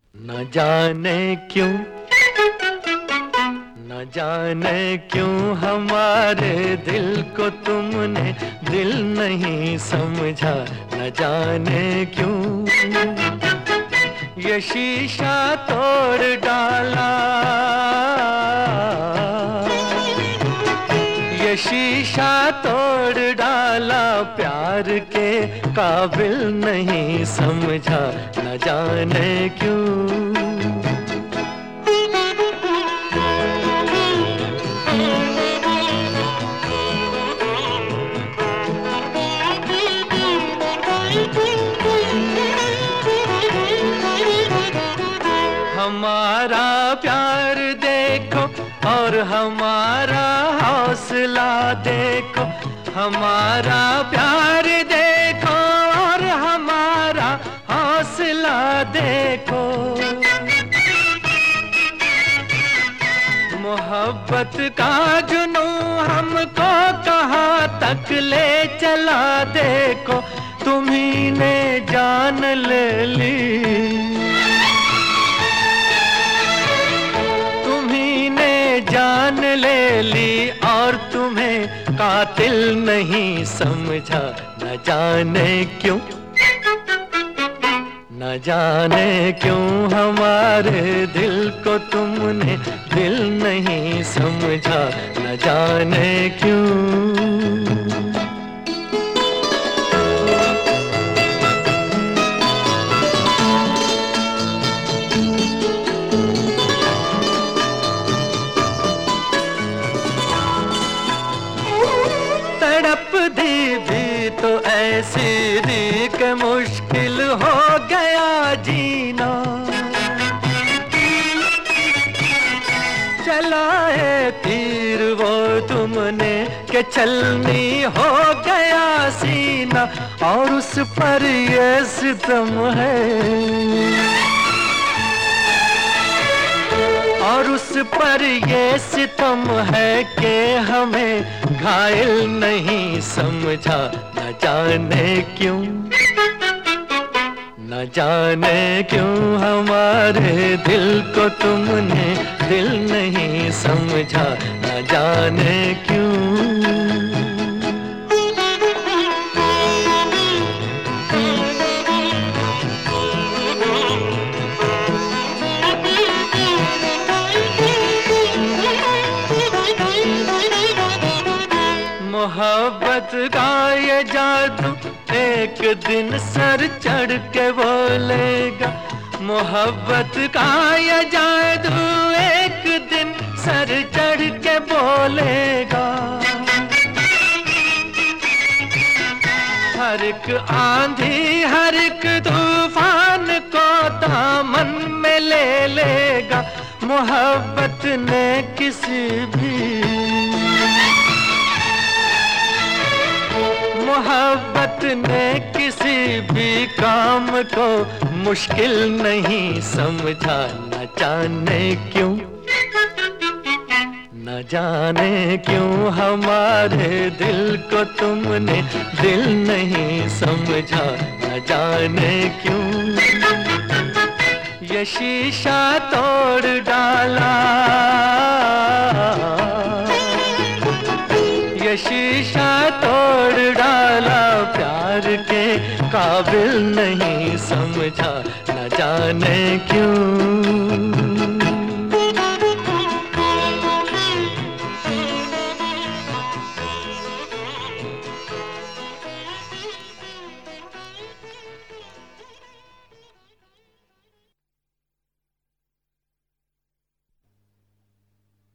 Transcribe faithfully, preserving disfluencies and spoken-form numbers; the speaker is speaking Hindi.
न जाने क्यों, न जाने क्यों हमारे दिल को तुमने दिल नहीं समझा। न जाने क्यों ये शीशा तोड़ डाला, ये शीशा तोड़ डाला, प्यार के काबिल नहीं समझा। न जाने क्यों। हमारा प्यार देखो और हमारा हौसला देखो, हमारा प्यार देखो और हमारा हौसला देखो। मोहब्बत का जुनून हमको कहाँ तक ले चला देखो, तुम्ही ने जान ले ली, जान ले ली और तुम्हें कातिल नहीं समझा। न जाने क्यों, न जाने क्यों हमारे दिल को तुमने दिल नहीं समझा। न जाने क्यों। तड़प दी भी तो ऐसी दी कि मुश्किल हो गया जीना। चलाए तीर वो तुमने कि छलनी हो गया सीना, और उस पर ये सितम है, और उस पर ये सितम है कि हमें घायल नहीं समझा। न जाने क्यों, न जाने क्यों हमारे दिल को तुमने दिल नहीं समझा। न जाने क्यों। मोहब्बत का ये जादू एक दिन सर चढ़ के बोलेगा, मोहब्बत का ये जादू एक दिन सर चढ़ के बोलेगा। हर एक आंधी हर एक तूफान को दामन में ले लेगा। मोहब्बत ने किसी भी मोहब्बत ने किसी भी काम को मुश्किल नहीं समझा। न जाने क्यों, न जाने क्यों हमारे दिल को तुमने दिल नहीं समझा। न जाने क्यों ये शीशा तोड़ डाला, ये शीशा तोड़ डाला, प्यार के काबिल नहीं समझा। न जाने क्यों।